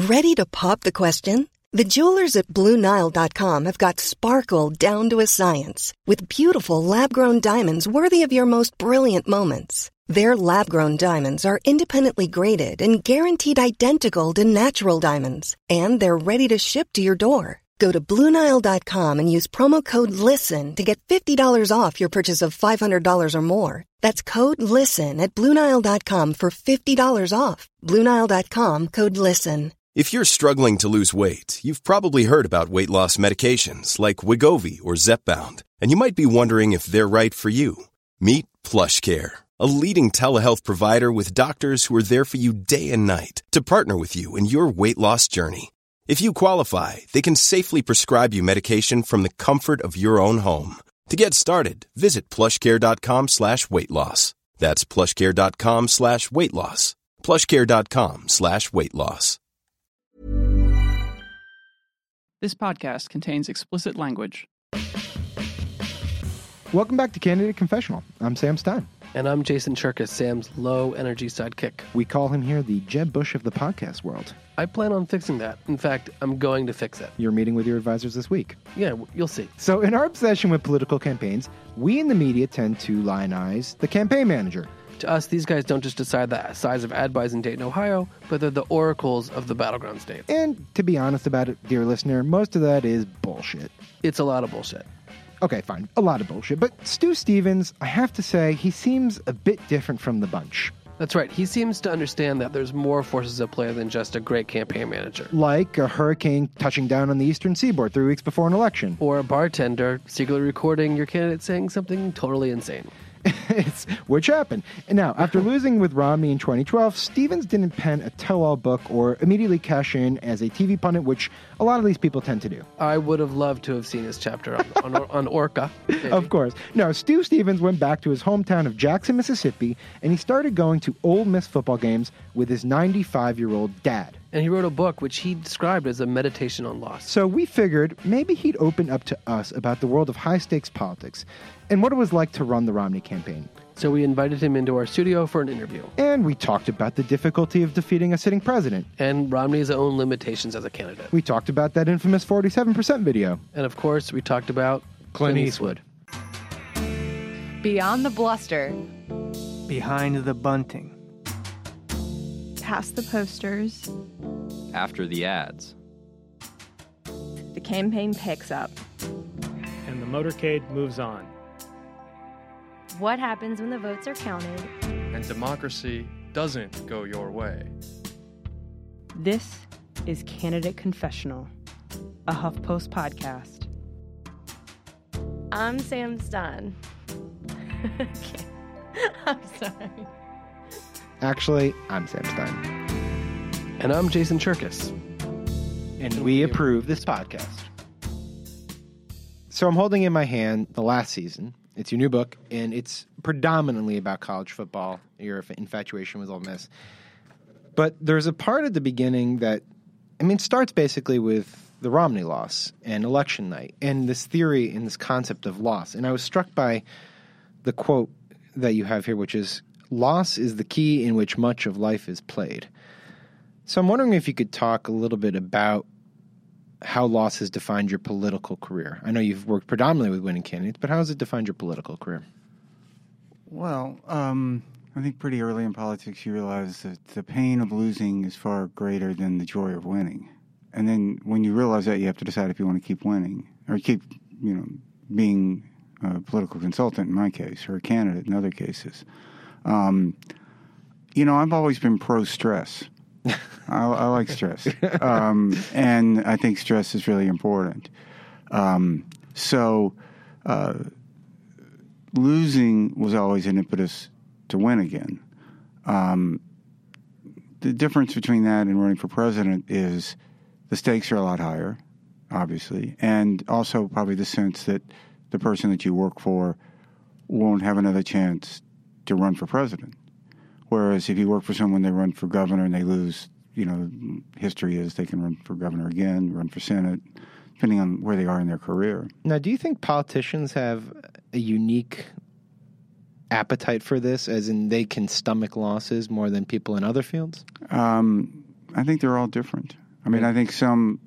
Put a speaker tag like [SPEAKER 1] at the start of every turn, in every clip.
[SPEAKER 1] Ready to pop the question? The jewelers at BlueNile.com have got sparkle down to a science with beautiful lab-grown diamonds worthy of your most brilliant moments. Their lab-grown diamonds are independently graded and guaranteed identical to natural diamonds, and they're ready to ship to your door. Go to BlueNile.com and use promo code LISTEN to get $50 off your purchase of $500 or more. That's code LISTEN at BlueNile.com for $50 off. BlueNile.com, code LISTEN.
[SPEAKER 2] If you're struggling to lose weight, you've probably heard about weight loss medications like Wegovy or Zepbound, and you might be wondering if they're right for you. Meet PlushCare, a leading telehealth provider with doctors who are there for you day and night to partner with you in your weight loss journey. If you qualify, they can safely prescribe you medication from the comfort of your own home. To get started, visit plushcare.com/weightloss. That's plushcare.com/weightloss. plushcare.com/weightloss.
[SPEAKER 3] This podcast contains explicit language.
[SPEAKER 4] Welcome back to Candidate Confessional. I'm Sam Stein.
[SPEAKER 5] And I'm Jason Cherkis, Sam's low-energy sidekick.
[SPEAKER 4] We call him here the Jeb Bush of the podcast world.
[SPEAKER 5] I plan on fixing that. In fact, I'm going to fix it.
[SPEAKER 4] You're meeting with your advisors this week.
[SPEAKER 5] Yeah, you'll see.
[SPEAKER 4] So in our obsession with political campaigns, we in the media tend to lionize the campaign manager.
[SPEAKER 5] To us, these guys don't just decide the size of ad buys in Dayton, Ohio, but they're the oracles of the battleground states.
[SPEAKER 4] And to be honest about it, dear listener, most of that is bullshit.
[SPEAKER 5] It's a lot of bullshit.
[SPEAKER 4] Okay, fine. A lot of bullshit. But Stu Stevens, I have to say, he seems a bit different from the bunch.
[SPEAKER 5] That's right. He seems to understand that there's more forces at play than just a great campaign manager.
[SPEAKER 4] Like a hurricane touching down on the eastern seaboard 3 weeks before an election.
[SPEAKER 5] Or a bartender secretly recording your candidate saying something totally insane.
[SPEAKER 4] Which happened. And now, after losing with Romney in 2012, Stevens didn't pen a tell-all book or immediately cash in as a TV pundit, which a lot of these people tend to do.
[SPEAKER 5] I would have loved to have seen his chapter on Orca. Maybe.
[SPEAKER 4] Of course. No, Stu Stevens went back to his hometown of Jackson, Mississippi, and he started going to Ole Miss football games with his 95-year-old dad.
[SPEAKER 5] And he wrote a book which he described as a meditation on loss.
[SPEAKER 4] So we figured maybe he'd open up to us about the world of high-stakes politics and what it was like to run the Romney campaign.
[SPEAKER 5] So we invited him into our studio for an interview.
[SPEAKER 4] And we talked about the difficulty of defeating a sitting president.
[SPEAKER 5] And Romney's own limitations as a candidate.
[SPEAKER 4] We talked about that infamous 47% video.
[SPEAKER 5] And of course, we talked about Clint Eastwood.
[SPEAKER 6] Beyond the bluster.
[SPEAKER 7] Behind the bunting.
[SPEAKER 6] Past the posters.
[SPEAKER 8] After the ads.
[SPEAKER 6] The campaign picks up.
[SPEAKER 9] And the motorcade moves on.
[SPEAKER 10] What happens when the votes are counted?
[SPEAKER 11] And democracy doesn't go your way.
[SPEAKER 12] This is Candidate Confessional, a HuffPost podcast.
[SPEAKER 10] I'm Sam Stein. Okay. I'm sorry.
[SPEAKER 4] Actually, I'm Sam Stein.
[SPEAKER 5] And I'm Jason Cherkis.
[SPEAKER 4] And we approve this podcast. So I'm holding in my hand The Last Season. It's your new book, and it's predominantly about college football, your infatuation with Ole Miss. But there's a part at the beginning that, starts basically with the Romney loss and election night, and this theory and this concept of loss. And I was struck by the quote that you have here, which is, "Loss is the key in which much of life is played." So I'm wondering if you could talk a little bit about how loss has defined your political career. I know you've worked predominantly with winning candidates, but how has it defined your political career?
[SPEAKER 13] Well, I think pretty early in politics you realize that the pain of losing is far greater than the joy of winning. And then when you realize that, you have to decide if you want to keep winning or keep, being a political consultant in my case or a candidate in other cases. I've always been pro-stress. I like stress. And I think stress is really important. So losing was always an impetus to win again. The difference between that and running for president is the stakes are a lot higher, obviously, and also probably the sense that the person that you work for won't have another chance to run for president. Whereas if you work for someone, they run for governor and they lose, history is they can run for governor again, run for Senate, depending on where they are in their career.
[SPEAKER 4] Now, do you think politicians have a unique appetite for this, as in they can stomach losses more than people in other fields?
[SPEAKER 13] I think they're all different. I mean, I think some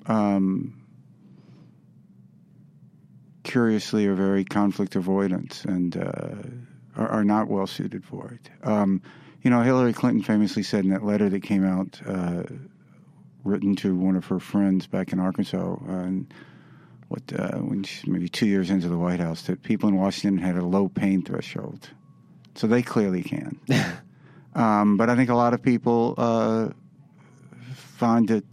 [SPEAKER 13] curiously are very conflict avoidance and are not well suited for it. Hillary Clinton famously said in that letter that came out, written to one of her friends back in Arkansas, when she's maybe 2 years into the White House, that people in Washington had a low pain threshold. So they clearly can. But I think a lot of people find it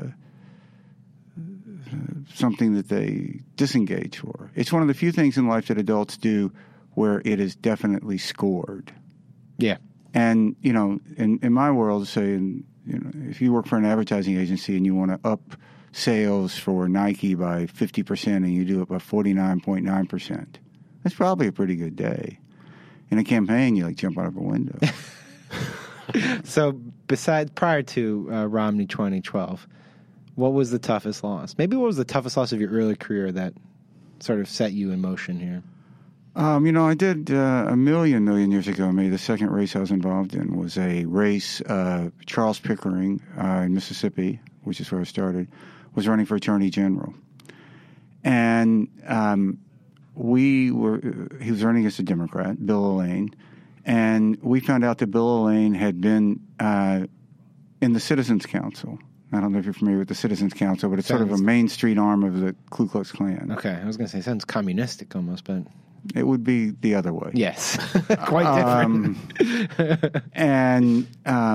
[SPEAKER 13] something that they disengage for. It's one of the few things in life that adults do where it is definitely scored.
[SPEAKER 4] Yeah.
[SPEAKER 13] And, in my world, say, if you work for an advertising agency and you want to up sales for Nike by 50% and you do it by 49.9%, that's probably a pretty good day. In a campaign, you jump out of a window.
[SPEAKER 4] So, prior to Romney 2012, what was the toughest loss? Maybe what was the toughest loss of your early career that sort of set you in motion here?
[SPEAKER 13] I did a million years ago, maybe the second race I was involved in was a race, Charles Pickering in Mississippi, which is where I started, was running for Attorney General. And he was running as a Democrat, Bill Allain, and we found out that Bill Allain had been in the Citizens Council. I don't know if you're familiar with the Citizens Council, but it's sort of a Main Street arm of the Ku Klux Klan.
[SPEAKER 4] Okay, I was going to say, it sounds communistic almost, but...
[SPEAKER 13] It would be the other way.
[SPEAKER 4] Yes, quite different.
[SPEAKER 13] And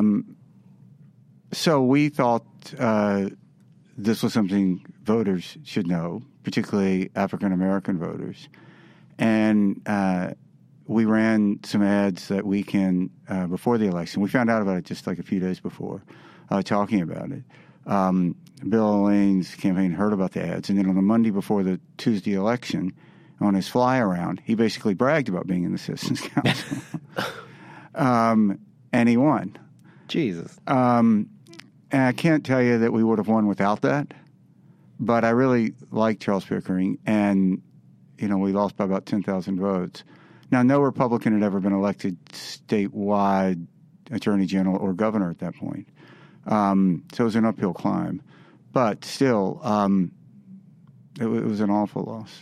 [SPEAKER 13] so we thought this was something voters should know, particularly African-American voters. And we ran some ads that weekend before the election. We found out about it just like a few days before, talking about it. Bill Allain's campaign heard about the ads, and then on the Monday before the Tuesday election, on his fly around, he basically bragged about being in the Citizens Council. And he won.
[SPEAKER 4] Jesus.
[SPEAKER 13] And I can't tell you that we would have won without that, but I really like Charles Pickering, and, we lost by about 10,000 votes. Now, no Republican had ever been elected statewide attorney general or governor at that point. So it was an uphill climb. But still, it was an awful loss.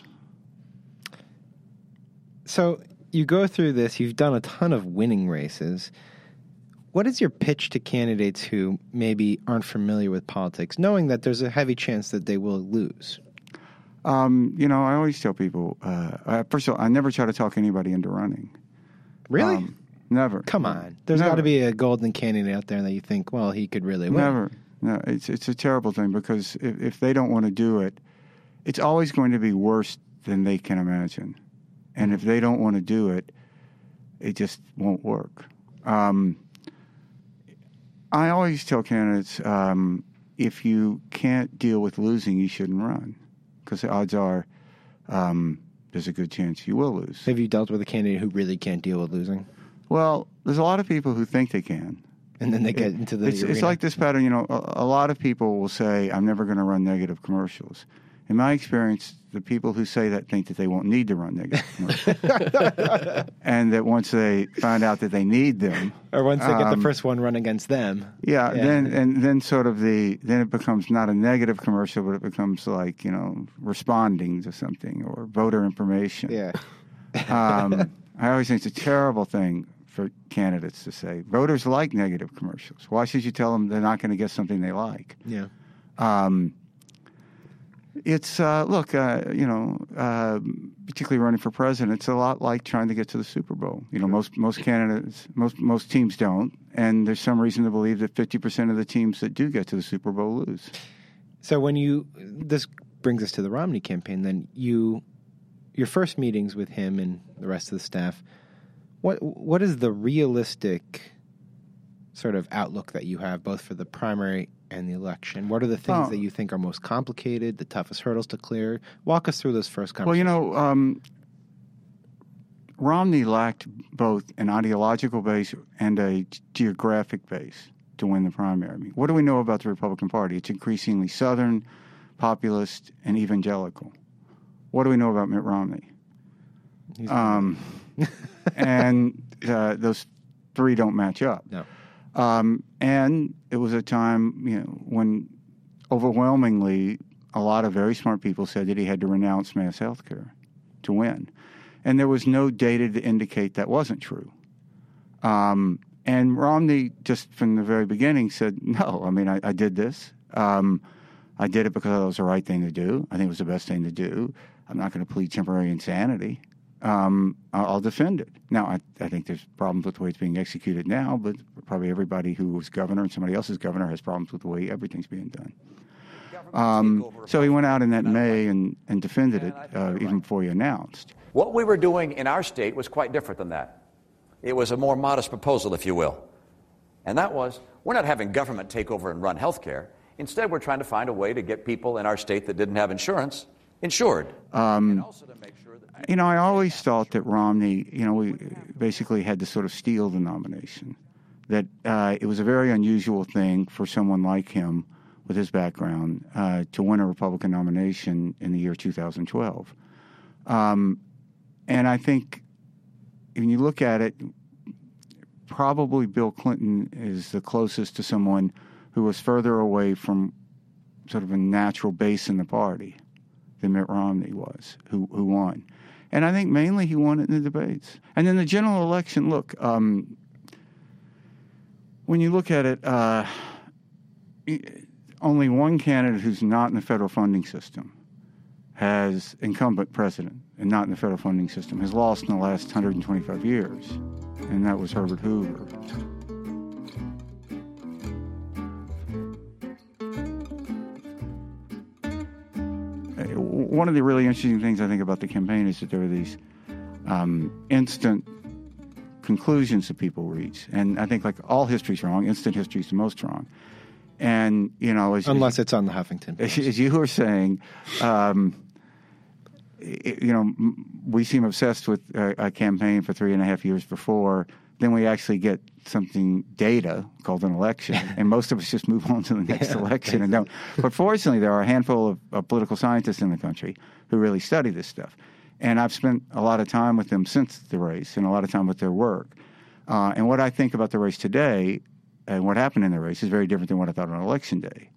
[SPEAKER 4] So you go through this, you've done a ton of winning races. What is your pitch to candidates who maybe aren't familiar with politics, knowing that there's a heavy chance that they will lose?
[SPEAKER 13] I always tell people, first of all, I never try to talk anybody into running.
[SPEAKER 4] Really?
[SPEAKER 13] Never.
[SPEAKER 4] Come on. There's got to be a golden candidate out there that you think, well, he could really win.
[SPEAKER 13] Never. No, it's a terrible thing because if they don't want to do it, it's always going to be worse than they can imagine. And if they don't want to do it, it just won't work. I always tell candidates, if you can't deal with losing, you shouldn't run. Because the odds are there's a good chance you will lose.
[SPEAKER 4] Have you dealt with a candidate who really can't deal with losing?
[SPEAKER 13] Well, there's a lot of people who think they can.
[SPEAKER 4] And then they get into the arena.
[SPEAKER 13] It's like this pattern, a lot of people will say, I'm never going to run negative commercials. In my experience, the people who say that think that they won't need to run negative commercials. And that once they find out that they need them.
[SPEAKER 4] Or once they get the first one run against them.
[SPEAKER 13] Yeah. Then it becomes not a negative commercial, but it becomes like, responding to something or voter information.
[SPEAKER 4] Yeah.
[SPEAKER 13] I always think it's a terrible thing for candidates to say. Voters like negative commercials. Why should you tell them they're not going to get something they like?
[SPEAKER 4] Yeah.
[SPEAKER 13] It's particularly running for president, it's a lot like trying to get to the Super Bowl. Most candidates, most teams don't, and there's some reason to believe that 50% of the teams that do get to the Super Bowl lose.
[SPEAKER 4] So this brings us to the Romney campaign. Then your first meetings with him and the rest of the staff. What is the realistic sort of outlook that you have, both for the primary and the election? What are the things that you think are most complicated, the toughest hurdles to clear? Walk us through those first conversations.
[SPEAKER 13] Romney lacked both an ideological base and a geographic base to win the primary. I mean, what do we know about the Republican Party? It's increasingly Southern, populist, and evangelical. What do we know about Mitt Romney? And those three don't match up.
[SPEAKER 4] No.
[SPEAKER 13] And it was a time, when overwhelmingly, a lot of very smart people said that he had to renounce mass health care to win. And there was no data to indicate that wasn't true. And Romney, just from the very beginning, said, no, I mean, I did this. I did it because it was the right thing to do. I think it was the best thing to do. I'm not going to plead temporary insanity. I'll defend it. Now, I think there's problems with the way it's being executed now, but probably everybody who was governor and somebody else's governor has problems with the way everything's being done. So he went out in that May and defended it even before he announced.
[SPEAKER 14] What we were doing in our state was quite different than that. It was a more modest proposal, if you will. And that was, we're not having government take over and run health care. Instead, we're trying to find a way to get people in our state that didn't have insurance insured. And also to make sure that...
[SPEAKER 13] You know, I always thought that Romney, we basically had to sort of steal the nomination. That it was a very unusual thing for someone like him with his background to win a Republican nomination in the year 2012. And I think when you look at it, probably Bill Clinton is the closest to someone who was further away from sort of a natural base in the party than Mitt Romney was, who won. And I think mainly he won it in the debates. And then the general election, look, when you look at it, only one candidate who's not in the federal funding system has incumbent president and not in the federal funding system has lost in the last 125 years, and that was Herbert Hoover. One of the really interesting things I think about the campaign is that there are these instant conclusions that people reach. And I think, like all history's wrong, instant history's the most wrong. And,
[SPEAKER 4] unless it's on the Huffington Post.
[SPEAKER 13] As you were saying, we seem obsessed with a campaign for 3.5 years before. Then we actually get data called an election, and most of us just move on to the next election and don't. But fortunately, there are a handful of political scientists in the country who really study this stuff. And I've spent a lot of time with them since the race and a lot of time with their work. And what I think about the race today and what happened in the race is very different than what I thought on election day.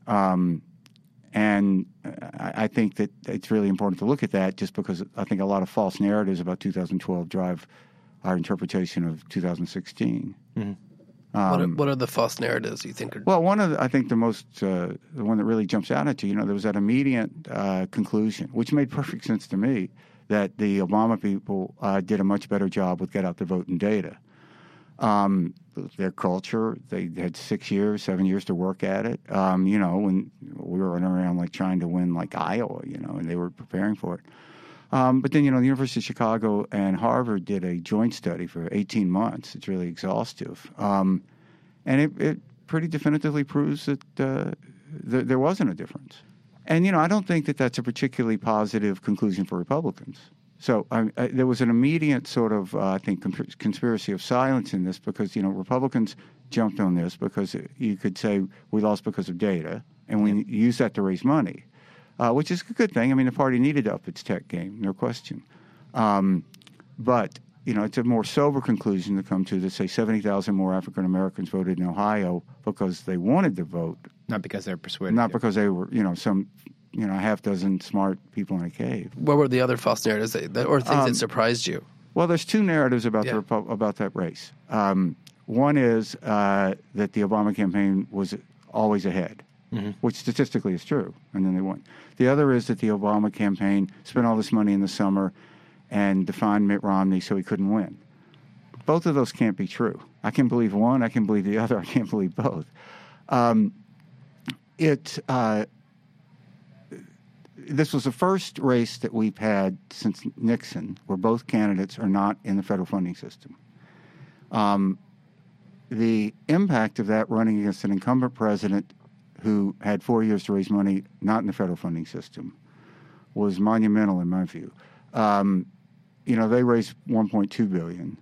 [SPEAKER 13] And I think that it's really important to look at that, just because I think a lot of false narratives about 2012 drive our interpretation of 2016.
[SPEAKER 5] Mm-hmm. What are the false narratives you think are...
[SPEAKER 13] Well, I think the one that really jumps out at you, there was that immediate conclusion, which made perfect sense to me, that the Obama people did a much better job with get out the vote and data. Their culture, they had 7 years to work at it. When we were running around trying to win Iowa, and they were preparing for it. But then, the University of Chicago and Harvard did a joint study for 18 months. It's really exhaustive. And it pretty definitively proves that there wasn't a difference. And, I don't think that that's a particularly positive conclusion for Republicans. So there was an immediate sort of, I think, conspiracy of silence in this because, Republicans jumped on this because you could say we lost because of data, and we used that to raise money. Which is a good thing. I mean, the party needed to up its tech game, no question. But, it's a more sober conclusion to come to that, say, 70,000 more African Americans voted in Ohio because they wanted to vote.
[SPEAKER 4] Not because they were persuaded.
[SPEAKER 13] Not because they were, a half dozen smart people in a cave.
[SPEAKER 5] What were the other false narratives or things that surprised you?
[SPEAKER 13] Well, there's two narratives about about that race. One is that the Obama campaign was always ahead. Mm-hmm. Which statistically is true, and then they won. The other is that the Obama campaign spent all this money in the summer and defined Mitt Romney so he couldn't win. Both of those can't be true. I can believe one, I can believe the other, I can't believe both. This was the first race that we've had since Nixon where both candidates are not in the federal funding system. The impact of that running against an incumbent president who had 4 years to raise money not in the federal funding system was monumental in my view. They raised $1.2 billion.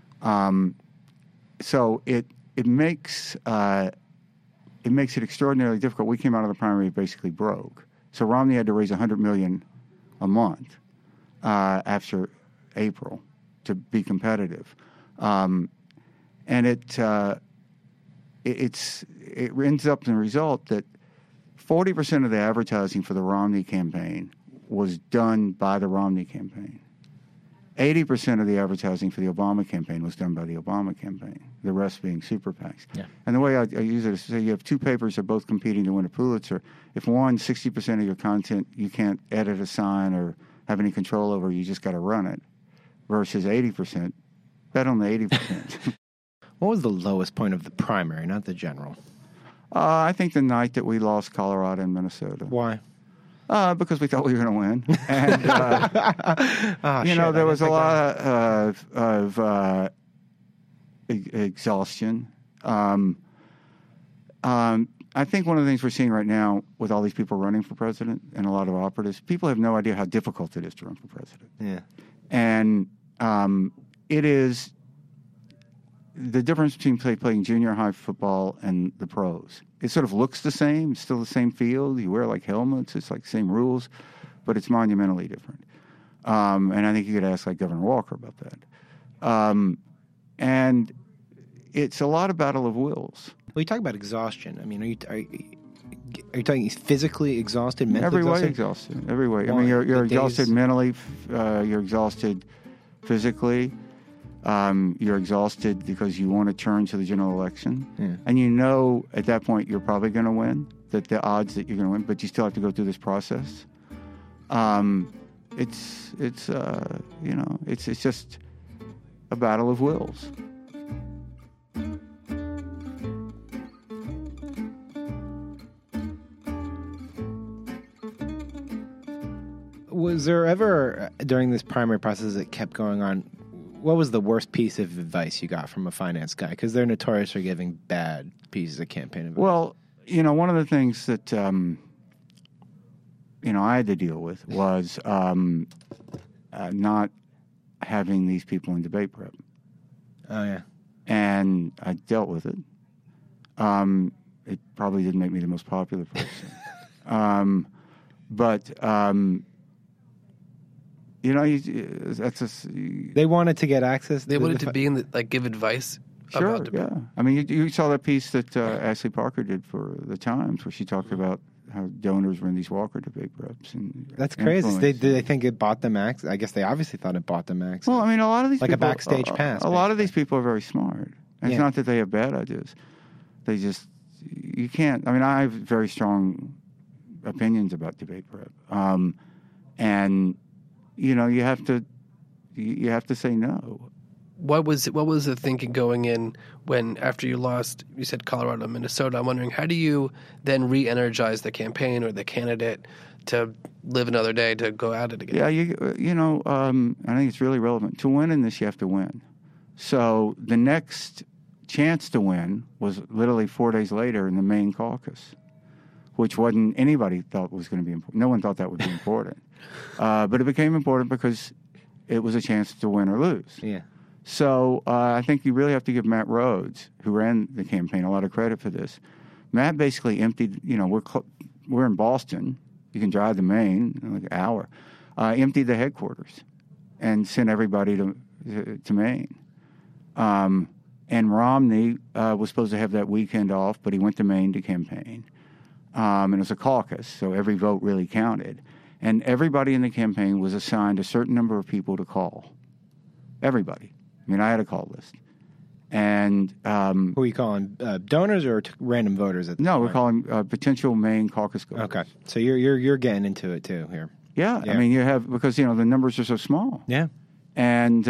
[SPEAKER 13] So it makes it extraordinarily difficult. We came out of the primary basically broke. So Romney had to raise $100 million a month after April to be competitive. And it ends up in the result that 40% of the advertising for the Romney campaign was done by the Romney campaign. 80% of the advertising for the Obama campaign was done by the Obama campaign, the rest being super PACs.
[SPEAKER 4] Yeah.
[SPEAKER 13] And the way I use it is to say you have two papers that are both competing to win a Pulitzer. If one, 60% of your content you can't edit, assign, or have any control over, you just got to run it, versus 80%, bet on the 80%.
[SPEAKER 4] What was the lowest point of the primary, not the general?
[SPEAKER 13] I think the night that we lost Colorado and Minnesota.
[SPEAKER 4] Why?
[SPEAKER 13] Because we thought we were going to win. And, there was a lot of exhaustion. I think one of the things we're seeing right now with all these people running for president and a lot of operatives, people have no idea how difficult it is to run for president.
[SPEAKER 4] Yeah.
[SPEAKER 13] And it is the difference between playing junior high football and the pros. It sort of looks the same. It's still the same field. You wear like helmets. It's like the same rules, but it's monumentally different. And I think you could ask like Governor Walker about that. And it's a lot of battle of wills.
[SPEAKER 4] Well, you talk about exhaustion. I mean, are you talking physically exhausted, mentally
[SPEAKER 13] Every
[SPEAKER 4] exhausted?
[SPEAKER 13] way exhausted. Every way. I mean, you're exhausted mentally. You're exhausted physically. You're exhausted because you want to turn to the general election.
[SPEAKER 4] Yeah.
[SPEAKER 13] And you know at that point you're probably going to win, that the odds that you're going to win, but you still have to go through this process. It's just a battle of wills.
[SPEAKER 4] Was there ever, during this primary process that kept going on, what was the worst piece of advice you got from a finance guy? Because they're notorious for giving bad pieces of campaign advice.
[SPEAKER 13] Well, one of the things that, I had to deal with was not having these people in debate prep.
[SPEAKER 4] Oh, yeah.
[SPEAKER 13] And I dealt with it. It probably didn't make me the most popular person.
[SPEAKER 4] They wanted to get access.
[SPEAKER 5] They wanted to be in give advice.
[SPEAKER 13] Sure,
[SPEAKER 5] about debate.
[SPEAKER 13] yeah. I mean, you saw that piece that Ashley Parker did for the Times, where she talked about how donors were in these Walker debate preps. And
[SPEAKER 4] that's crazy. Did they think it bought them access? I guess they obviously thought it bought them access.
[SPEAKER 13] Well, I mean, a lot of these
[SPEAKER 4] like
[SPEAKER 13] people,
[SPEAKER 4] a backstage pass.
[SPEAKER 13] A lot of these people are very smart. And It's not that they have bad ideas. You can't. I mean, I have very strong opinions about debate prep, and you have to say no.
[SPEAKER 5] What was the thinking going in when, after you lost, you said Colorado and Minnesota? I'm wondering, how do you then re-energize the campaign or the candidate to live another day, to go at it again?
[SPEAKER 13] Yeah, I think it's really relevant. To win in this, you have to win. So the next chance to win was literally 4 days later in the Maine caucus, which anybody thought was going to be important. No one thought that would be important. But it became important because it was a chance to win or lose.
[SPEAKER 4] Yeah.
[SPEAKER 13] So I think you really have to give Matt Rhodes, who ran the campaign, a lot of credit for this. Matt basically emptied, we're in Boston. You can drive to Maine in like an hour. Emptied the headquarters and sent everybody to Maine. And Romney was supposed to have that weekend off, but he went to Maine to campaign. And it was a caucus, so every vote really counted. And everybody in the campaign was assigned a certain number of people to call. Everybody. I mean, I had a call list. And
[SPEAKER 4] who are you calling? Donors or random voters?
[SPEAKER 13] No, we're calling potential Maine caucus goers.
[SPEAKER 4] Okay, so you're getting into it too here.
[SPEAKER 13] Yeah, I mean, you have, because the numbers are so small.
[SPEAKER 4] Yeah,
[SPEAKER 13] and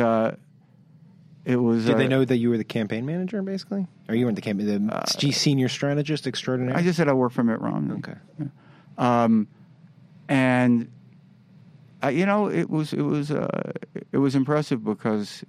[SPEAKER 13] it was.
[SPEAKER 4] Did they know that you were the campaign manager, basically, or you weren't the campaign, senior strategist extraordinaire?
[SPEAKER 13] I just said I work for Mitt Romney.
[SPEAKER 4] Okay,
[SPEAKER 13] yeah. And it was impressive because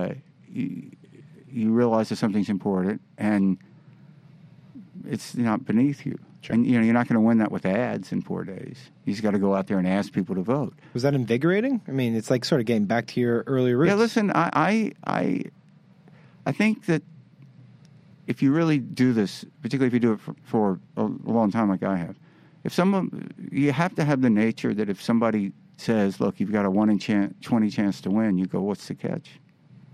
[SPEAKER 13] you realize that something's important and it's not beneath you. Sure. And you're not going to win that with ads in 4 days. You just got to go out there and ask people to vote.
[SPEAKER 4] Was that invigorating? I mean, it's like sort of getting back to your earlier roots.
[SPEAKER 13] Yeah, listen, I think that if you really do this, particularly if you do it for a long time like I have, you have to have the nature that if somebody says, look, you've got a 1 in 20 chance to win, you go, what's the catch?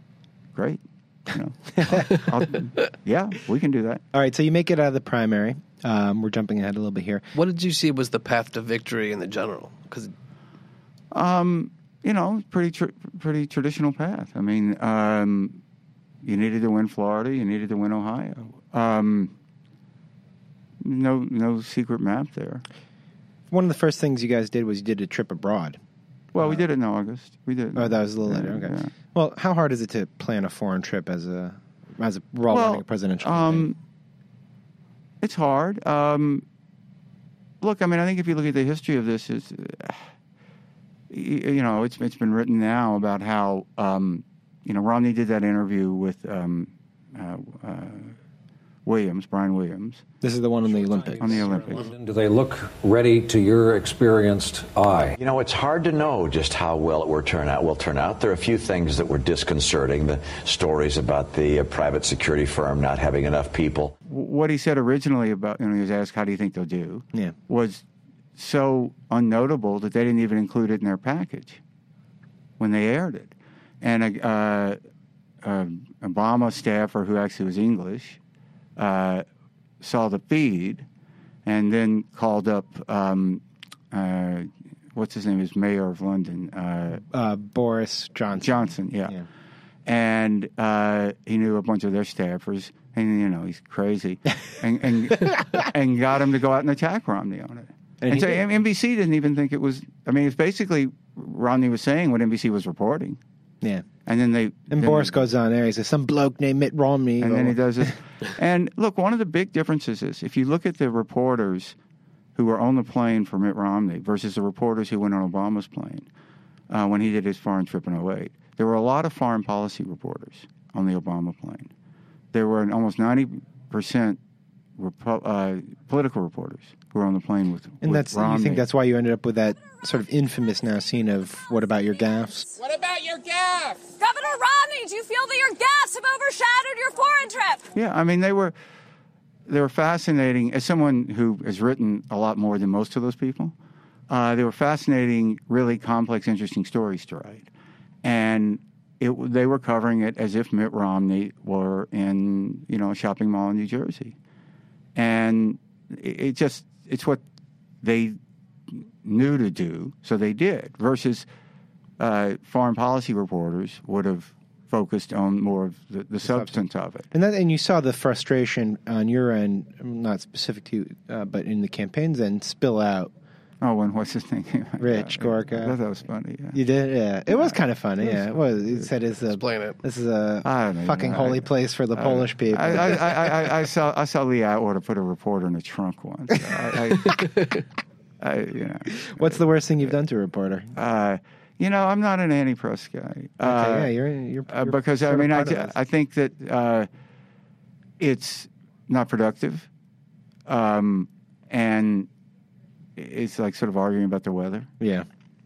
[SPEAKER 13] Great. Yeah, we can do that.
[SPEAKER 4] All right, so you make it out of the primary. We're jumping ahead a little bit here.
[SPEAKER 5] What did you see was the path to victory in the general? Because,
[SPEAKER 13] pretty traditional path. I mean, you needed to win Florida. You needed to win Ohio. No secret map there.
[SPEAKER 4] One of the first things you guys did was you did a trip abroad.
[SPEAKER 13] Well, we did it in August. We did.
[SPEAKER 4] Oh, that was a little later. Okay. Yeah. Well, how hard is it to plan a foreign trip as we're all running a presidential campaign?
[SPEAKER 13] It's hard. Look, I mean, I think if you look at the history of this, it's been written now about how Romney did that interview with Brian Williams.
[SPEAKER 4] This is the one on the Olympics.
[SPEAKER 13] On the Olympics.
[SPEAKER 15] Do they look ready to your experienced eye?
[SPEAKER 14] It's hard to know just how well it will turn out. There are a few things that were disconcerting. The stories about the private security firm not having enough people.
[SPEAKER 13] What he said originally about, he was asked, how do you think they'll do?
[SPEAKER 4] Yeah.
[SPEAKER 13] Was so unnotable that they didn't even include it in their package when they aired it. And Obama staffer, who actually was English, saw the feed and then called up, what's his name, his mayor of London?
[SPEAKER 4] Boris Johnson.
[SPEAKER 13] Johnson, yeah. And he knew a bunch of their staffers, and, he's crazy, and got him to go out and attack Romney on it. And so NBC didn't even think it was, it's basically Romney was saying what NBC was reporting.
[SPEAKER 4] Yeah.
[SPEAKER 13] And then
[SPEAKER 4] Boris goes on there. He says, some bloke named Mitt Romney.
[SPEAKER 13] And then he does it. And look, one of the big differences is if you look at the reporters who were on the plane for Mitt Romney versus the reporters who went on Obama's plane when he did his foreign trip in 2008, there were a lot of foreign policy reporters on the Obama plane. There were almost 90% political reporters who were on the plane with Romney.
[SPEAKER 4] You think that's why you ended up with that sort of infamous now scene of what about your gaffes?
[SPEAKER 16] What about your gaffes? Governor Romney, do you feel that your gaffes have overshadowed your foreign trip?
[SPEAKER 13] Yeah, they were fascinating. As someone who has written a lot more than most of those people, they were fascinating, really complex, interesting stories to write. And they were covering it as if Mitt Romney were in, a shopping mall in New Jersey. And it's what they knew to do, so they did, versus foreign policy reporters would have focused on more of the substance of it.
[SPEAKER 4] And you saw the frustration on your end, not specific to you, but in the campaign's end, spill out.
[SPEAKER 13] Oh, and what's his name?
[SPEAKER 4] Rich Gorka.
[SPEAKER 13] I thought that was funny. Yeah.
[SPEAKER 4] You did? Yeah. It was kind of funny, yeah. It was. He said
[SPEAKER 5] explain it.
[SPEAKER 4] This is a fucking holy place for the Polish people.
[SPEAKER 13] I saw Lee Atwater put a reporter in a trunk once.
[SPEAKER 4] What's the worst thing you've done to a reporter?
[SPEAKER 13] I'm not an anti-press guy.
[SPEAKER 4] Okay, you're
[SPEAKER 13] because I think that it's not productive, and it's like sort of arguing about the weather.
[SPEAKER 4] Yeah.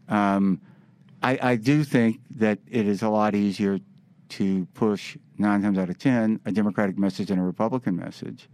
[SPEAKER 13] I do think that it is a lot easier to push 9 times out of 10 a Democratic message than a Republican message.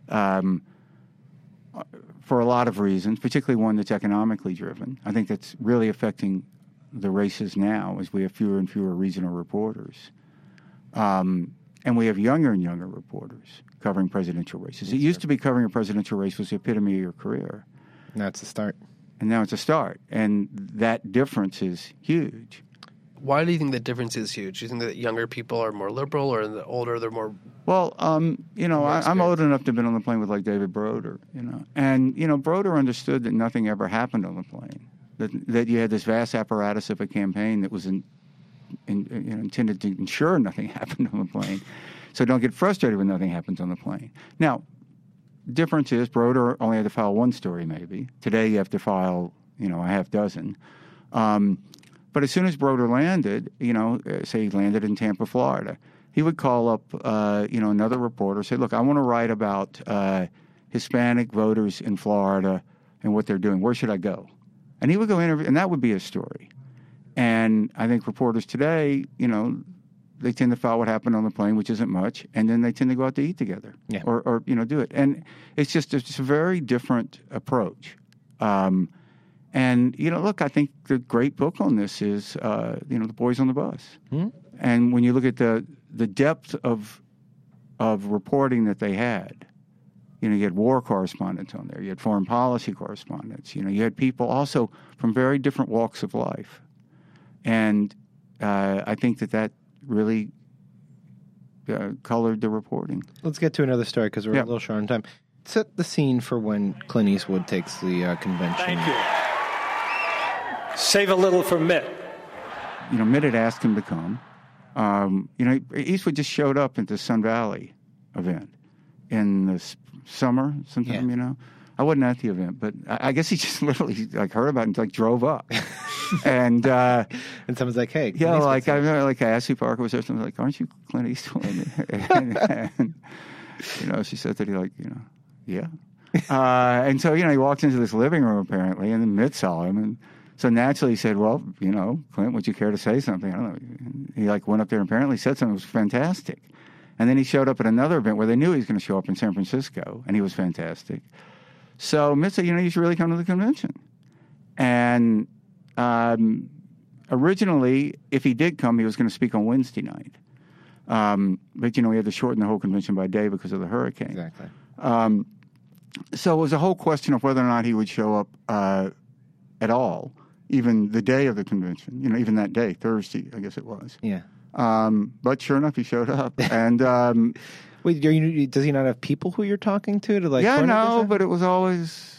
[SPEAKER 13] For a lot of reasons, particularly one that's economically driven. I think that's really affecting the races now as we have fewer and fewer regional reporters. And we have younger and younger reporters covering presidential races. It used to be covering a presidential race was the epitome of your career.
[SPEAKER 4] Now it's a start.
[SPEAKER 13] And now it's a start. And that difference is huge.
[SPEAKER 5] Why do you think the difference is huge? Do you think that younger people are more liberal, or the older they're more?
[SPEAKER 13] Well, I'm old enough to have been on the plane with like David Broder, and Broder understood that nothing ever happened on the plane. That you had this vast apparatus of a campaign that was intended to ensure nothing happened on the plane. So don't get frustrated when nothing happens on the plane. Now, difference is Broder only had to file one story maybe. Today you have to file, a half dozen. But as soon as Broder landed, say he landed in Tampa, Florida, he would call up, another reporter, say, look, I want to write about Hispanic voters in Florida and what they're doing. Where should I go? And he would go interview, and that would be a story. And I think reporters today, they tend to file what happened on the plane, which isn't much, and then they tend to go out to eat together or do it. And it's a very different approach. And, look, I think the great book on this is, The Boys on the Bus. Mm-hmm. And when you look at the depth of reporting that they had You had war correspondents on there. You had foreign policy correspondents. You had people also from very different walks of life. And I think that really colored the reporting.
[SPEAKER 4] Let's get to another story because we're a little short on time. Set the scene for when Clint Eastwood takes the convention.
[SPEAKER 17] Thank you. Save a little for Mitt.
[SPEAKER 13] Mitt had asked him to come. Eastwood just showed up at the Sun Valley event in the summer sometime, I wasn't at the event, but I guess he just literally heard about it and drove up. and
[SPEAKER 4] someone's like, hey.
[SPEAKER 13] Yeah, I remember Ashley Parker was there, something like, aren't you Clint Eastwood? and she said that he yeah. And so, he walked into this living room apparently, and then Mitt saw him, and so naturally he said, well, Clint, would you care to say something? I don't know. And he went up there and apparently said something that was fantastic. And then he showed up at another event where they knew he was going to show up in San Francisco, and he was fantastic. So Mitt said, you should really come to the convention. And originally, if he did come, he was going to speak on Wednesday night. But, he had to shorten the whole convention by a day because of the hurricane.
[SPEAKER 4] Exactly.
[SPEAKER 13] So it was a whole question of whether or not he would show up at all, even the day of the convention, even that day, Thursday, I guess it was.
[SPEAKER 4] Yeah.
[SPEAKER 13] But sure enough, he showed up. And
[SPEAKER 4] wait, does he not have people who you're talking to
[SPEAKER 13] Yeah, no, but it was always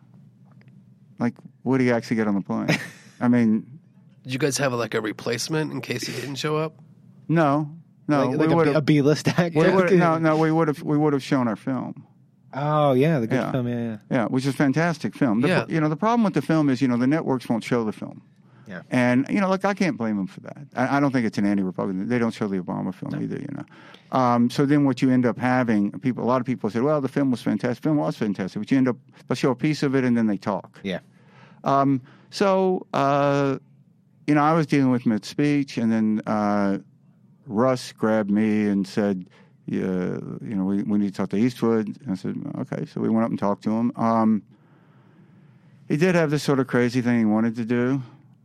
[SPEAKER 13] would he actually get on the plane? I mean,
[SPEAKER 5] did you guys have a replacement in case he didn't show up?
[SPEAKER 13] No,
[SPEAKER 4] a B-list actor.
[SPEAKER 13] We would have shown our film.
[SPEAKER 4] Oh yeah, the good film,
[SPEAKER 13] yeah, which is a fantastic film. The problem with the film is the networks won't show the film.
[SPEAKER 4] Yeah.
[SPEAKER 13] And, I can't blame them for that. I don't think it's an anti-Republican. They don't show the Obama film either, So then what you end up having, a lot of people said, well, the film was fantastic. The film was fantastic. But you end up, they'll show a piece of it and then they talk.
[SPEAKER 4] Yeah.
[SPEAKER 13] So, I was dealing with Mitt's speech, and then Russ grabbed me and said, we need to talk to Eastwood. And I said, okay. So we went up and talked to him. He did have this sort of crazy thing he wanted to do.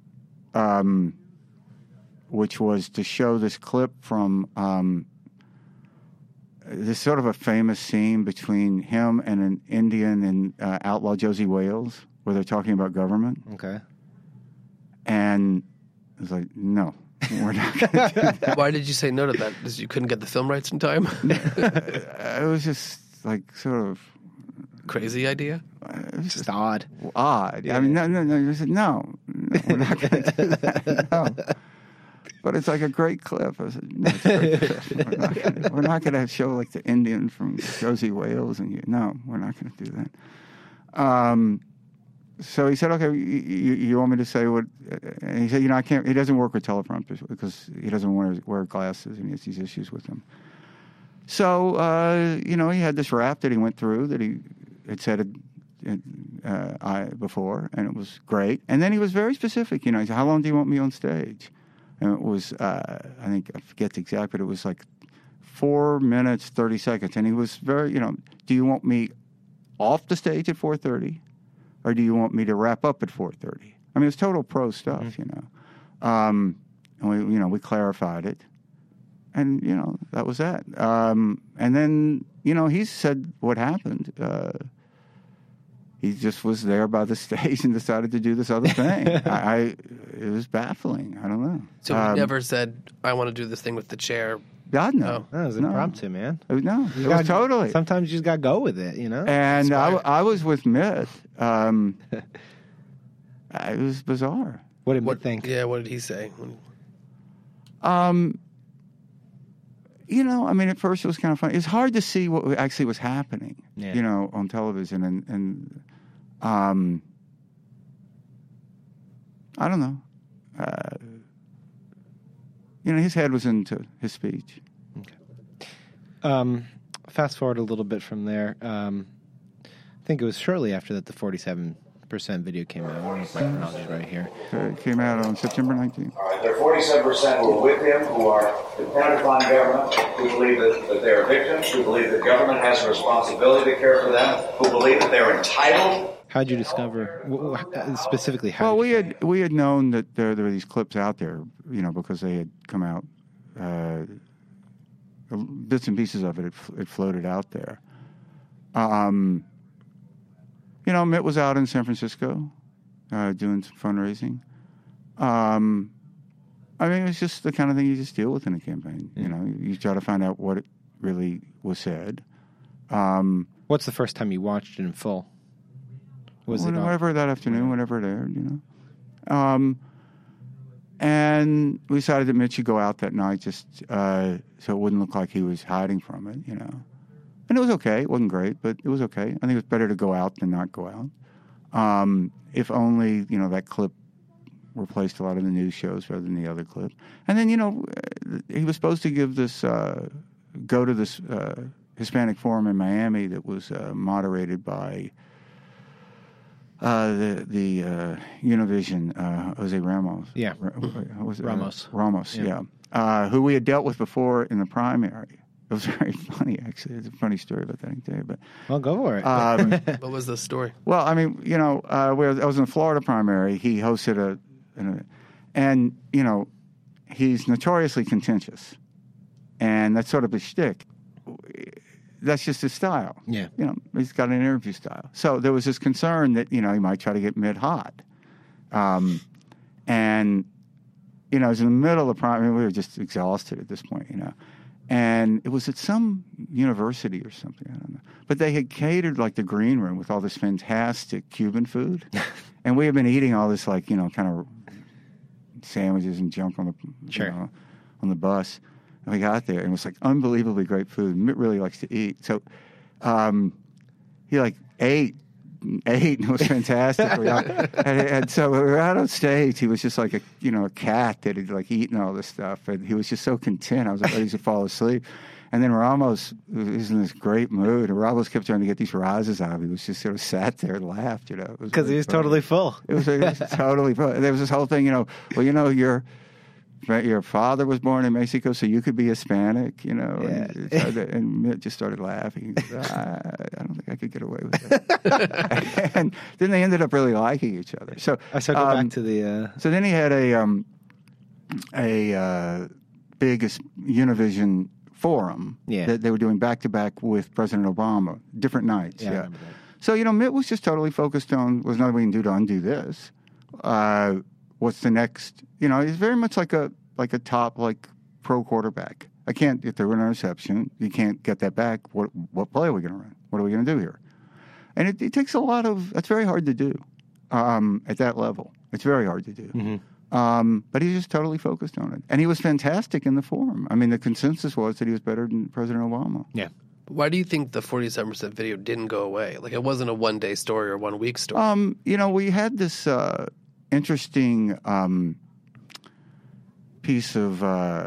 [SPEAKER 13] Which was to show this clip from this sort of a famous scene between him and an Indian in Outlaw Josie Wales, where they're talking about government.
[SPEAKER 4] Okay.
[SPEAKER 13] And I was like, no, we're not going to do that.
[SPEAKER 5] Why did you say no to that? Because you couldn't get the film rights in time?
[SPEAKER 13] It was just sort of...
[SPEAKER 5] Crazy idea?
[SPEAKER 4] It was just odd.
[SPEAKER 13] Odd. Yeah. I mean, no. I said, no, we're not going to do that. No. But it's a great clip. I said, no, it's a great clip. We're not going to show the Indian from Josie Wales. No, we're not going to do that. So he said, okay, you want me to say what? And he said, I can't. He doesn't work with teleprompters because he doesn't want to wear glasses and he has these issues with them. So, he had this rap that he went through that he had said before, and it was great. And then he was very specific. He said, how long do you want me on stage? And it was, I forget the exact, but it was 4 minutes, 30 seconds. And he was very, do you want me off the stage at 4:30, or do you want me to wrap up at 4:30? I mean, it's total pro stuff, And we clarified it. And, that was that. And then, he said what happened. He just was there by the stage and decided to do this other thing. It was baffling. I don't know.
[SPEAKER 5] So he never said, I want to do this thing with the chair.
[SPEAKER 13] God, no.
[SPEAKER 4] That was impromptu, man.
[SPEAKER 13] No, it was totally.
[SPEAKER 4] Sometimes you just got to go with it,
[SPEAKER 13] And I was with Mitt. It was bizarre.
[SPEAKER 4] What did Mitt think?
[SPEAKER 5] Yeah, what did he say?
[SPEAKER 13] At first it was kind of funny. It's hard to see what actually was happening, on television. And I don't know. His head was into his speech.
[SPEAKER 4] Okay. Fast forward a little bit from there. I think it was shortly after that the 47% video came out. I don't know if my chronology's right here.
[SPEAKER 13] It came out on September 19th.
[SPEAKER 18] All right, there are 47% who are with him, who are dependent upon government, who believe that they are victims, who believe that government has a responsibility to care for them, who believe that they're entitled.
[SPEAKER 4] How'd you discover, specifically how?
[SPEAKER 13] Well, we had known that there were these clips out there, because they had come out, bits and pieces of it, it floated out there. You know, Mitt was out in San Francisco doing some fundraising. I mean, it's just the kind of thing you just deal with in a campaign. You know, you try to find out what it really was said.
[SPEAKER 4] What's the first time you watched it in full?
[SPEAKER 13] Whenever that afternoon, whenever it aired, you know. And we decided that Mitch should go out that night just so it wouldn't look like he was hiding from it, you know. And it was okay. It wasn't great, but it was okay. I think it was better to go out than not go out. If only, you know, that clip replaced a lot of the news shows rather than the other clip. And then, you know, he was supposed to give this, go to this Hispanic forum in Miami that was moderated by the Univision, Jose Ramos.
[SPEAKER 4] Yeah.
[SPEAKER 13] Ramos, yeah. Who we had dealt with before in the primary. It was very funny, actually. It's a funny story about that day. But
[SPEAKER 4] well, go for it.
[SPEAKER 5] What was the story?
[SPEAKER 13] Well, I mean, you know, I was in the Florida primary. He hosted and, you know, he's notoriously contentious. And that's sort of his shtick. That's just his style.
[SPEAKER 4] Yeah.
[SPEAKER 13] You know, he's got an interview style. So there was this concern that, you know, he might try to get Mitt hot. And, you know, it was in the middle of the primary. We were just exhausted at this point, you know. And it was at some university or something, I don't know. But they had catered, like, the green room with all this fantastic Cuban food. And we had been eating all this, like, you know, kind of sandwiches and junk on the, you know, on the bus. And we got there, and it was, like, unbelievably great food. Mitt really likes to eat. So he, like, ate, and it was fantastic. and so we were out on stage. He was just like a cat that had like eaten all this stuff, and he was just so content. I was ready to fall asleep. And then Ramos was in this great mood, and Ramos kept trying to get these rises out of him. He was just sort of sat there and laughed, you know.
[SPEAKER 4] Because he was totally full.
[SPEAKER 13] It was totally full. There was this whole thing, you know, well, you know, your father was born in Mexico, so you could be Hispanic, you know.
[SPEAKER 4] Yeah.
[SPEAKER 13] And Mitt just started laughing. He goes, I don't think I could get away with it. And then they ended up really liking each other. So
[SPEAKER 4] go back to the.
[SPEAKER 13] So then he had a big Univision forum that they were doing back to back with President Obama, different nights.
[SPEAKER 4] Yeah. I remember that.
[SPEAKER 13] So, you know, Mitt was just totally focused on what's nothing we can do to undo this. What's the next? You know, he's very much like a top pro quarterback. If there were an interception, you can't get that back. What play are we going to run? What are we going to do here? And it takes a lot of. That's very hard to do at that level. It's very hard to do.
[SPEAKER 4] Mm-hmm.
[SPEAKER 13] But he's just totally focused on it, and he was fantastic in the forum. I mean, the consensus was that he was better than President Obama.
[SPEAKER 4] Yeah.
[SPEAKER 5] Why do you think the 47% video didn't go away? Like, it wasn't a one-day story or one-week story.
[SPEAKER 13] You know, we had this interesting piece of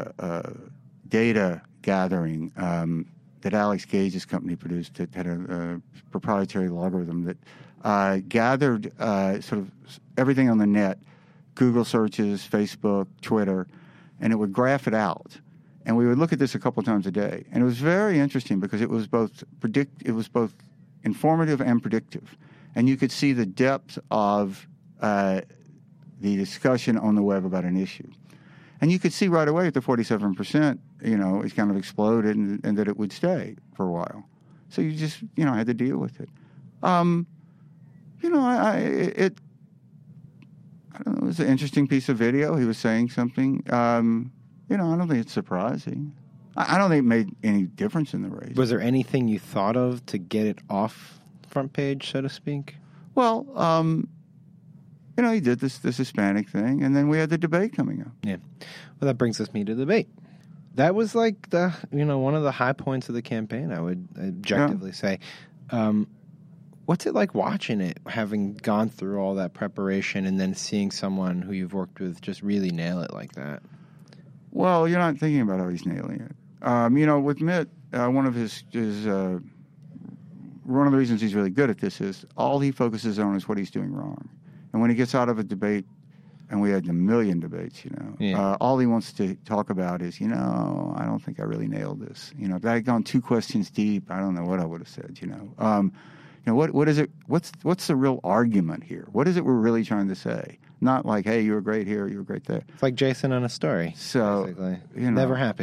[SPEAKER 13] data gathering that Alex Gage's company produced that had a proprietary logarithm that gathered sort of everything on the net, Google searches, Facebook, Twitter, and it would graph it out. And we would look at this a couple times a day. And it was very interesting because it was both informative and predictive. And you could see the depth of the discussion on the web about an issue. And you could see right away at the 47%, you know, it kind of exploded and that it would stay for a while. So you just, you know, had to deal with it. You know, I don't know, it was an interesting piece of video. He was saying something. You know, I don't think it's surprising. I don't think it made any difference in the race.
[SPEAKER 4] Was there anything you thought of to get it off front page, so to speak?
[SPEAKER 13] Well, you know, he did this Hispanic thing, and then we had the debate coming up.
[SPEAKER 4] Yeah. Well, that brings us to the debate. That was like one of the high points of the campaign, I would objectively say. What's it like watching it, having gone through all that preparation and then seeing someone who you've worked with just really nail it like that?
[SPEAKER 13] Well, you're not thinking about how he's nailing it. You know, with Mitt, one of the reasons he's really good at this is all he focuses on is what he's doing wrong. And when he gets out of a debate, and we had a million debates, you know, all he wants to talk about is, you know, I don't think I really nailed this. You know, if I had gone 2 questions deep, I don't know what I would have said, you know. You know, what is it? What's the real argument here? What is it we're really trying to say? Not like, hey, you were great here, you were great there.
[SPEAKER 4] It's like Jason on a story.
[SPEAKER 13] So,
[SPEAKER 4] basically.
[SPEAKER 13] You know,
[SPEAKER 4] never happy.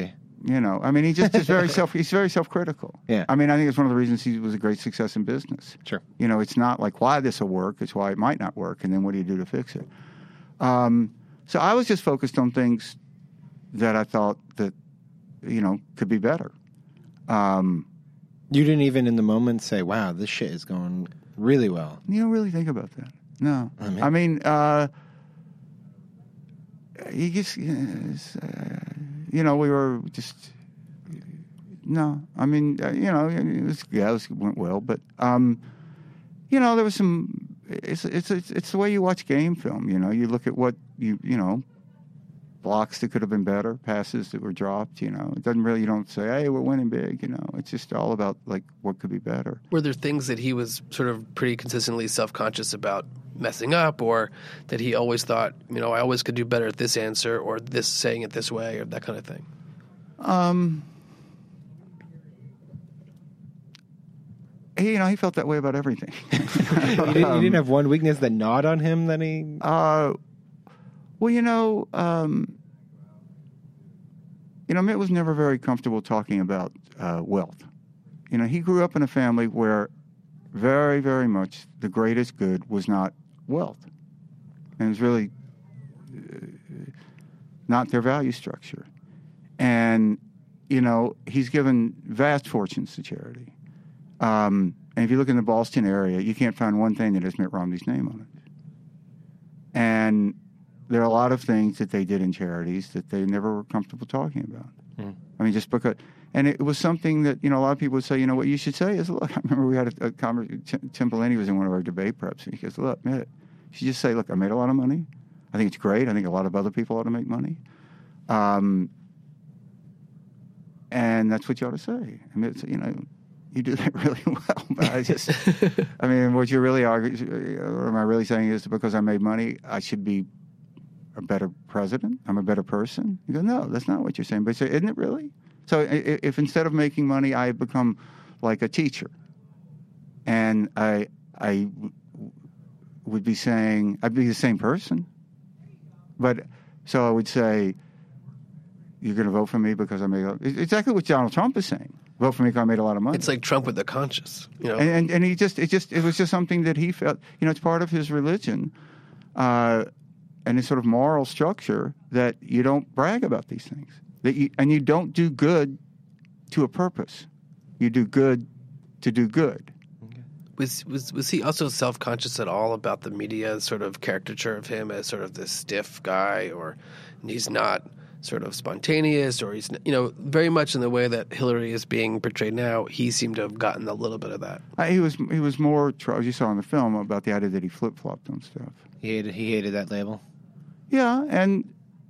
[SPEAKER 13] You know, I mean, he just is he's very self-critical.
[SPEAKER 4] Yeah.
[SPEAKER 13] I mean, I think it's one of the reasons he was a great success in business.
[SPEAKER 4] Sure.
[SPEAKER 13] You know, it's not like why this will work, it's why it might not work, and then what do you do to fix it? So I was just focused on things that I thought that, you know, could be better.
[SPEAKER 4] You didn't even in the moment say, wow, this shit is going really well.
[SPEAKER 13] You don't really think about that. No. I mean, you just, you know, we were just, no. I mean, you know, it went well, but, you know, there was some, it's the way you watch game film, you know. You look at what, you know, blocks that could have been better, passes that were dropped, you know. It doesn't really, you don't say, hey, we're winning big, you know. It's just all about, like, what could be better.
[SPEAKER 5] Were there things that he was sort of pretty consistently self-conscious about messing up, or that he always thought, you know, I always could do better at this answer, or this saying it this way, or that kind of thing?
[SPEAKER 13] He felt that way about everything.
[SPEAKER 4] He didn't have one weakness that gnawed on him that he...
[SPEAKER 13] Well, you know, Mitt was never very comfortable talking about wealth. You know, he grew up in a family where very, very much the greatest good was not wealth. And it was really not their value structure. And, you know, he's given vast fortunes to charity. And if you look in the Boston area, you can't find one thing that has Mitt Romney's name on it. And there are a lot of things that they did in charities that they never were comfortable talking about. I mean, just because... And it was something that, you know, a lot of people would say, you know, what you should say is, look, I remember we had a conversation, Tim Bellini was in one of our debate preps, and he goes, look, Mitt, you should just say, look, I made a lot of money. I think it's great. I think a lot of other people ought to make money. And that's what you ought to say. I mean, it's, you know, you do that really well. But I just, I mean, what you're really arguing, or am I really saying is because I made money, I should be a better president? I'm a better person? You go, no, that's not what you're saying. But you say, isn't it really? So if instead of making money, I had become like a teacher, and I would be saying, I'd be the same person. But so I would say, you're going to vote for me because I made exactly what Donald Trump is saying. Vote for me because I made a lot of money.
[SPEAKER 5] It's like Trump with the conscience, you know.
[SPEAKER 13] And he it was just something that he felt, you know, it's part of his religion, and his sort of moral structure that you don't brag about these things. And you don't do good to a purpose. You do good to do good.
[SPEAKER 5] Was he also self-conscious at all about the media's sort of caricature of him as sort of this stiff guy, or he's not sort of spontaneous, or he's, you know, very much in the way that Hillary is being portrayed now? He seemed to have gotten a little bit of that.
[SPEAKER 13] He was more, as you saw in the film, about the idea that he flip-flopped on stuff.
[SPEAKER 4] He hated that label.
[SPEAKER 13] Yeah, and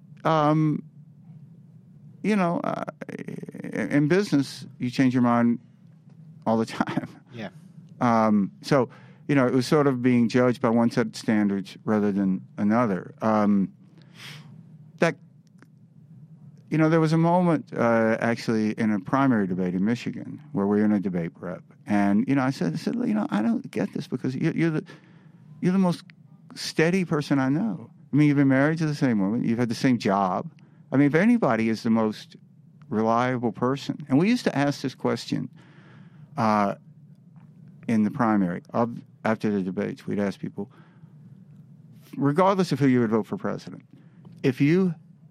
[SPEAKER 13] you know, in business, you change your mind all the time.
[SPEAKER 4] Yeah.
[SPEAKER 13] So, you know, it was sort of being judged by one set of standards rather than another. That, you know, there was a moment actually in a primary debate in Michigan where we were in a debate prep, and you know, I said, you know, I don't get this because you're the most steady person I know. I mean, you've been married to the same woman, you've had the same job. I mean, if anybody is the most reliable person, and we used to ask this question in the primary after the debates, we'd ask people, regardless of who you would vote for president, if you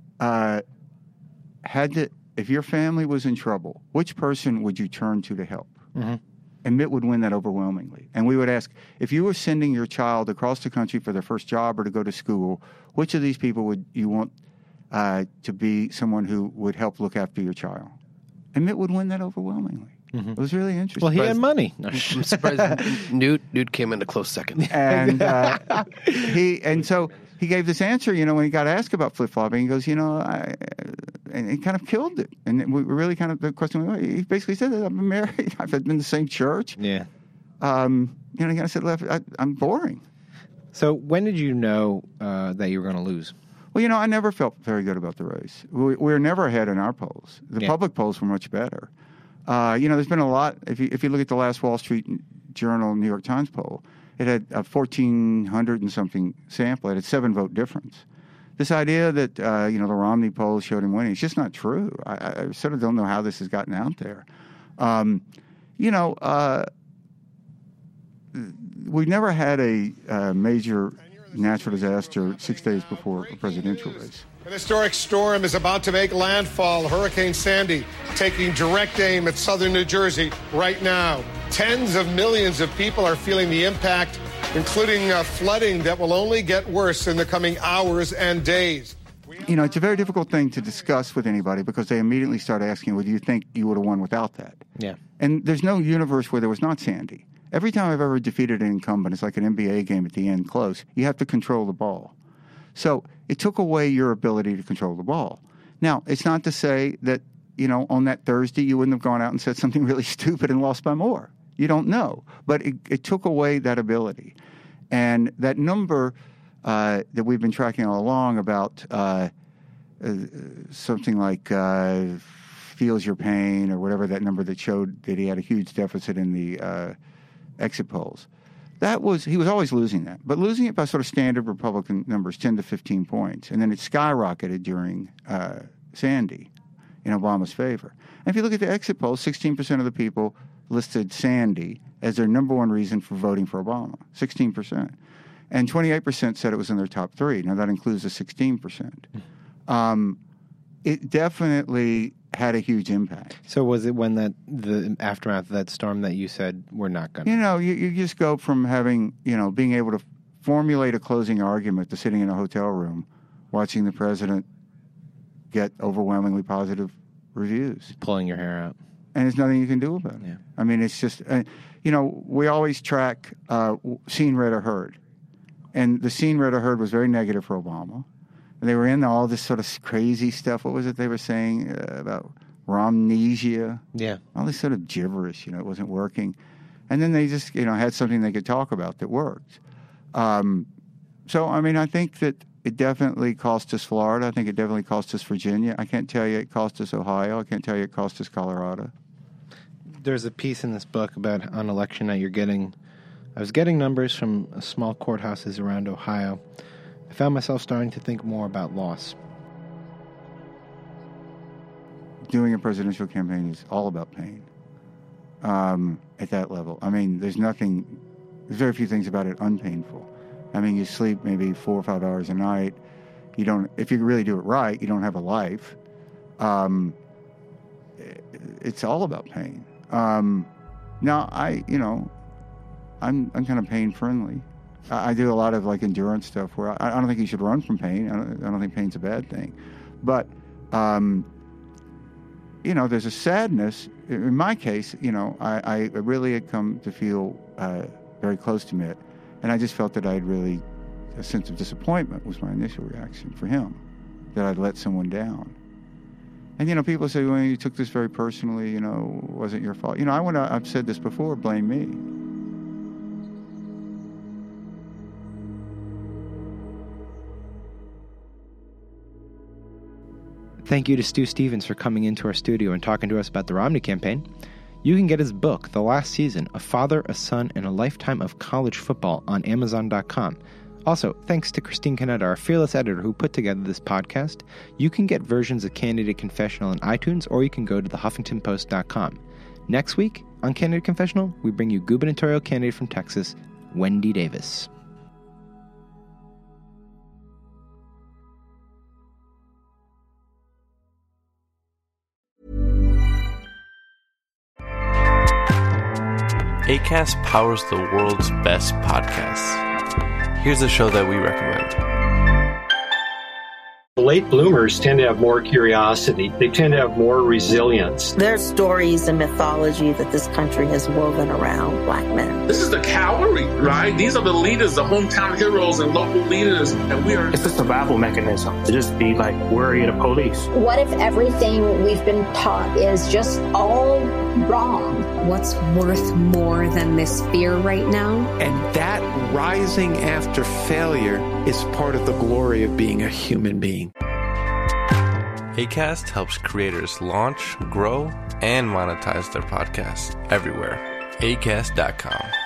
[SPEAKER 13] if your family was in trouble, which person would you turn to help? Mm-hmm. And Mitt would win that overwhelmingly. And we would ask, if you were sending your child across the country for their first job or to go to school, which of these people would you want to be someone who would help look after your child? And Mitt would win that overwhelmingly. Mm-hmm. It was really interesting.
[SPEAKER 4] Well, he had money.
[SPEAKER 5] I'm surprised Newt came in a close second.
[SPEAKER 13] And so he gave this answer, you know, when he got asked about flip-flopping, he goes, you know, and he kind of killed it. And we really kind of, the question, he basically said that I've been married, I've been in the same church.
[SPEAKER 4] Yeah.
[SPEAKER 13] You know, I said, I'm boring.
[SPEAKER 4] So when did you know that you were going to lose?
[SPEAKER 13] Well, you know, I never felt very good about the race. We were never ahead in our polls. The public polls were much better. You know, there's been a lot. If you look at the last Wall Street Journal, New York Times poll, it had a 1,400 and something sample. It had 7-vote difference. this idea that, the Romney polls showed him winning, it's just not true. I sort of don't know how this has gotten out there. We never had a major natural disaster 6 days before a presidential race.
[SPEAKER 17] An historic storm is about to make landfall. Hurricane Sandy taking direct aim at southern New Jersey right now. Tens of millions of people are feeling the impact, including flooding that will only get worse in the coming hours and days.
[SPEAKER 13] It's a very difficult thing to discuss with anybody because they immediately start asking, well, do you think you would have won without that?
[SPEAKER 4] Yeah.
[SPEAKER 13] And there's no universe where there was not Sandy. Every time I've ever defeated an incumbent, it's like an NBA game at the end, close. You have to control the ball. So it took away your ability to control the ball. Now, it's not to say that, on that Thursday you wouldn't have gone out and said something really stupid and lost by more. You don't know. But it took away that ability. And that number that we've been tracking all along about something like feels your pain or whatever, that number that showed that he had a huge deficit in the exit polls. He was always losing that, but losing it by sort of standard Republican numbers, 10 to 15 points. And then it skyrocketed during Sandy in Obama's favor. And if you look at the exit polls, 16% of the people listed Sandy as their number one reason for voting for Obama, 16%. And 28% said it was in their top three. Now, that includes the 16%. It definitely had a huge impact.
[SPEAKER 4] So was it when the aftermath of that storm that you said we're not going to?
[SPEAKER 13] You just go from having, being able to formulate a closing argument to sitting in a hotel room watching the president get overwhelmingly positive reviews.
[SPEAKER 4] Pulling your hair out.
[SPEAKER 13] And there's nothing you can do about it.
[SPEAKER 4] Yeah.
[SPEAKER 13] I mean, it's just, we always track seen, read, or heard. And the seen, read, or heard was very negative for Obama. And they were in all this sort of crazy stuff. What was it they were saying about Romnesia?
[SPEAKER 4] Yeah.
[SPEAKER 13] All this sort of gibberish, it wasn't working. And then they just, had something they could talk about that worked. So, I think that it definitely cost us Florida. I think it definitely cost us Virginia. I can't tell you it cost us Ohio. I can't tell you it cost us Colorado.
[SPEAKER 4] There's a piece in this book about on election night I was getting numbers from small courthouses around Ohio. I found myself starting to think more about loss.
[SPEAKER 13] Doing a presidential campaign is all about pain at that level. There's very few things about it unpainful. You sleep maybe 4 or 5 hours a night. If you really do it right, you don't have a life. It's all about pain. Now, I'm kind of pain friendly. I do a lot of endurance stuff where I don't think you should run from pain. I don't think pain's a bad thing. But, there's a sadness. In my case, I really had come to feel very close to Mitt. And I just felt that a sense of disappointment was my initial reaction for him, that I'd let someone down. And, people say, well, you took this very personally, wasn't your fault. I've said this before, blame me.
[SPEAKER 4] Thank you to Stu Stevens for coming into our studio and talking to us about the Romney campaign. You can get his book, The Last Season, A Father, a Son, and a Lifetime of College Football on Amazon.com. Also, thanks to Christine Canetta, our fearless editor who put together this podcast. You can get versions of Candidate Confessional in iTunes, or you can go to thehuffingtonpost.com. Next week on Candidate Confessional, we bring you gubernatorial candidate from Texas, Wendy Davis.
[SPEAKER 19] Acast powers the world's best podcasts. Here's a show that we recommend.
[SPEAKER 20] Late bloomers tend to have more curiosity. They tend to have more resilience.
[SPEAKER 21] There's stories and mythology that this country has woven around Black men.
[SPEAKER 22] This is the cavalry, right? These are the leaders, the hometown heroes and local leaders. And we are...
[SPEAKER 23] It's a survival mechanism to just be worried of police.
[SPEAKER 24] What if everything we've been taught is just all wrong?
[SPEAKER 25] What's worth more than this fear right now?
[SPEAKER 26] And that rising after failure is part of the glory of being a human being.
[SPEAKER 19] Acast helps creators launch, grow, and monetize their podcasts everywhere. Acast.com.